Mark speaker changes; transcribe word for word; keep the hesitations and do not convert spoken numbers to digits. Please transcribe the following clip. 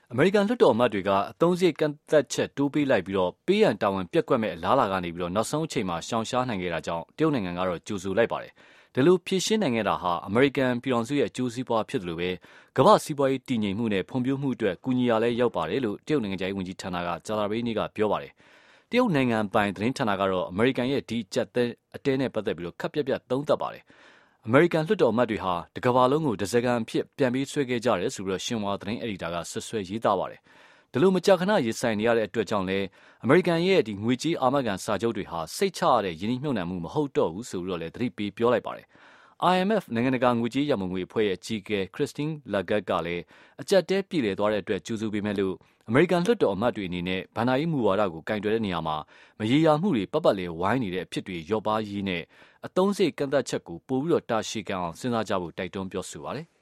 Speaker 1: အမေရိကန်လွှတ်တော်အမတ်တွေကအသုံးစရိတ်ကန့်သက်ချက်တိုးပေးလိုက်ပြီးတော့ပေးရန်တာဝန်ပြက်ကွက်မဲ့အလားအလာကနေပြီးတော့နောက်ဆုံးအချိန်မှာရှောင်ရှားနိုင်ခဲ့တာကြောင့်တရုတ်နိုင်ငံကတော့ကြိုဆိုလိုက်ပါတယ်။ဒီလိုဖြည့်ရှင်းနိုင်ခဲ့တာဟာအမေရိကန်ပြည်ထောင်စုရဲ့အကျိုးစီးပွားဖြစ်တယ်လို့ပဲကမ္ဘာစီးပွားရေးတည်ငြိမ်မှုနဲ့ဖွံ့ဖြိုးမှုအတွက်ကူညီရလဲရောက်ပါတယ်လို့တရုတ်နိုင်ငံသားဝန်ကြီးဌာနကကြာသပတေးနေ့ကပြောပါတယ်။တရုတ်နိုင်ငံပိုင်သတင်းဌာနကတော့အမေရိကန်ရဲ့ဒီကြက်တဲ့အတဲနဲ့ပတ်သက်ပြီးတော့ခပ်ပြက်ပြက်သုံးသပ်ပါတယ်။အမေရိကန်လွှတ်တော်အမတ်တွေဟာတကမ္ဘာလုံးကိုဒဇကန်အဖြစ်ပြန်ပြီးဆွဲခဲ့ကြတယ်ဆိုပြီးတော့ရှင်ဝါသတင်းအက်ဒီတာကဆွဆွဲရေးသားပါတယ်။ဒီလိုမကြာခဏရင်ဆိုင်နေရတဲ့အတွက်ကြောင့်လဲအမေရိကန်ရဲ့ဒီငွေကြေးအာမခံစာချုပ်တွေဟာစိတ်ချရတဲ့ယင်းနှိမ့်မြုပ်နှံမှုမဟုတ်တော့ဘူးဆိုပြီးတော့လဲသတိပေးပြောလိုက်ပါတယ်။ I M F နိုင်ငံတကာငွေကြေးရမုံငွေအဖွဲ့ရဲ့အကြီးအကဲ Christine Lagarde ကလည်းအကြက်တဲပြည်လည်သွားတဲ့အတွက်ကြိုးဆိုပေမဲ့လို့အမေရိကန်လွှတ်တော်အမတ်တွေအနေနဲ့ဘဏ္ဍာရေးမူဝါဒကိုကင်တွယ်တဲ့နေရာမှာမရေရာမှုတွေပတ်ပတ်လည်ဝိုင်းနေတဲ့အဖြစ်တွေရောပါရေးနဲ့အသုံးစရိတ်ကန့်သက်ချက်ကိုပိုပြီးတော့တာရှည်ခံအောင်စဉ်းစားကြဖို့တိုက်တွန်းပြောဆိုပါတယ်။